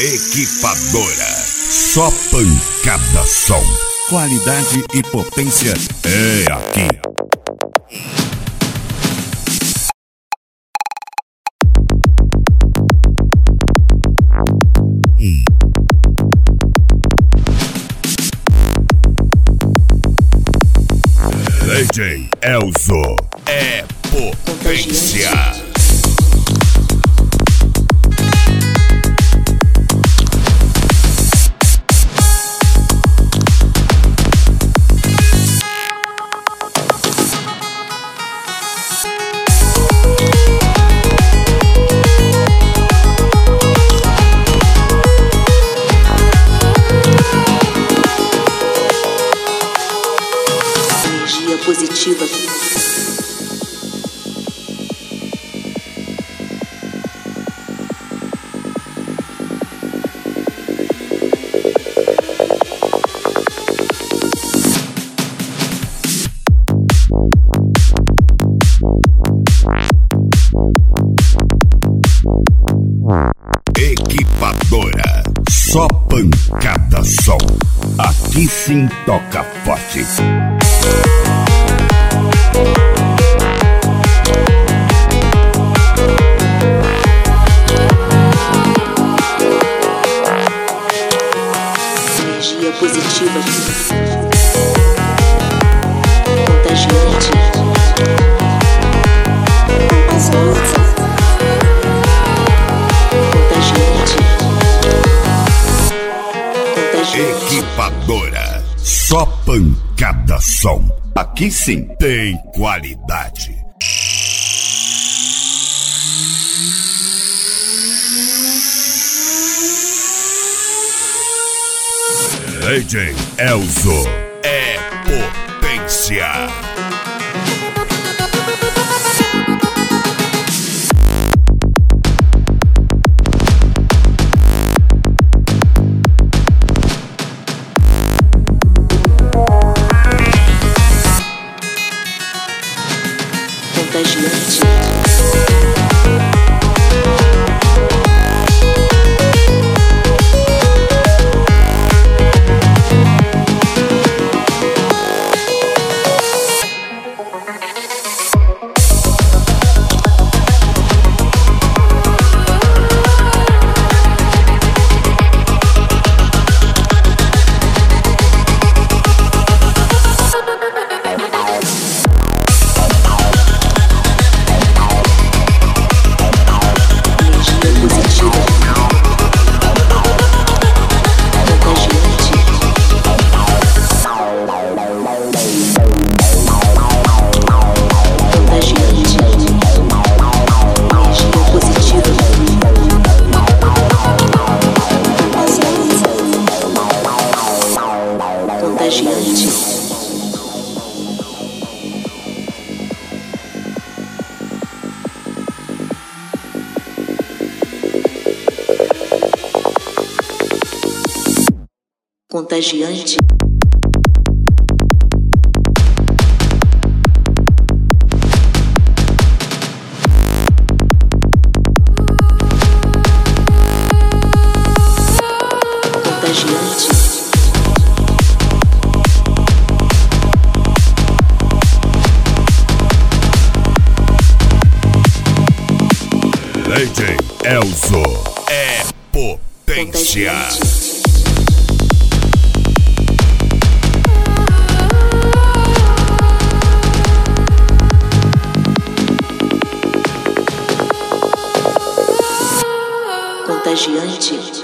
Equipadora. Só pancada som. Qualidade e potência é aqui. DJ Elzo é potência. Positiva. Equipadora. Só pancada som. Aqui sim toca forte. Energia positiva. Contagiante. Contagiante. Equipadora. Só pancada som. Aqui sim tem qualidade. DJ Elzo é potência. Contagiante. Contagiante. Contagiante. DJ Elzo é potência. Contagiante.